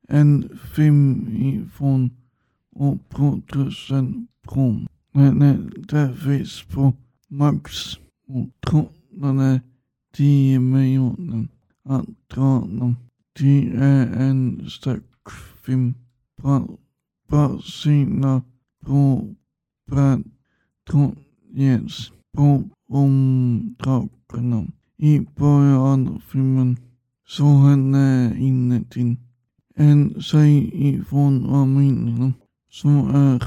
en film från och producent Prom. Den är där finns på Max och trådarna 10 miljoner att dra dem. Det är en stark film. Bra scener på brand Jens på omdragarna. I början av filmen så han är inne till en tjej ifrån Armenien som är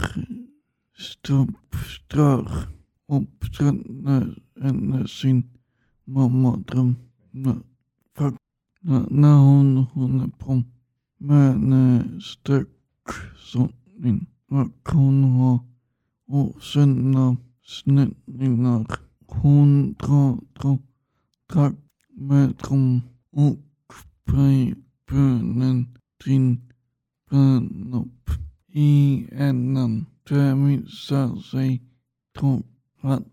strar uppträdande henne sin mammadröm. När hon är på med en stark sånning och hon har och sina snällningar. Hon drar med dem och bönen till bön upp i änden. Där visar sig att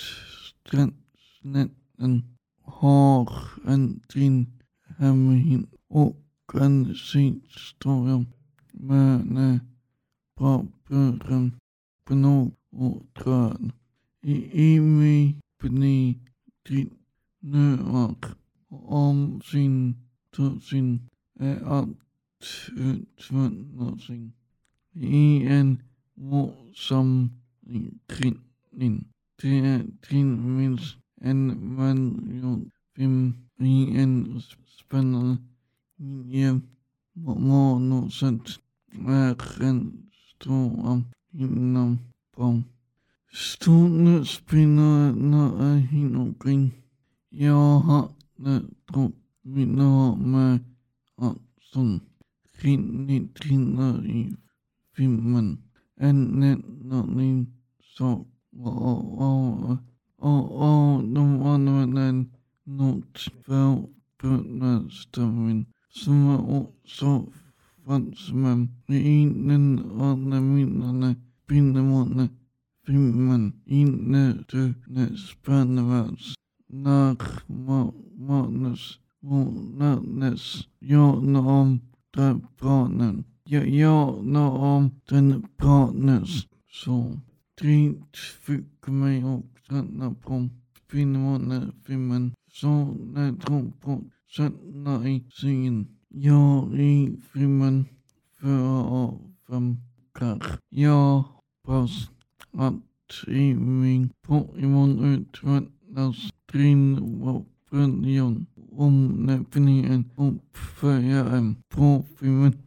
snätten har en till hemlighet och en sidstoria med papören på något och trön. I mig blir ditt nöar om sin är allt utvunna sin. I en våldsamling kring. Det är till minst en film i en spännande manuset är en stor inom bra. Skådespelarna är hinokring. Jag hade trott mina med Aksson kvinner i filmen. En nättning sak de använde något för bönadsstämmen som också fanns med i den andra minnande bindemåne filmen inne spännvärds när manus gör om den planen. Gör om den planen så det fick mig att känna på filmen så när de på sätta i scen. Jag i filmen för 5 kar. Jag hoppas att i min Pokémon utvecklas till vapen om näppningen uppföljaren på filmen.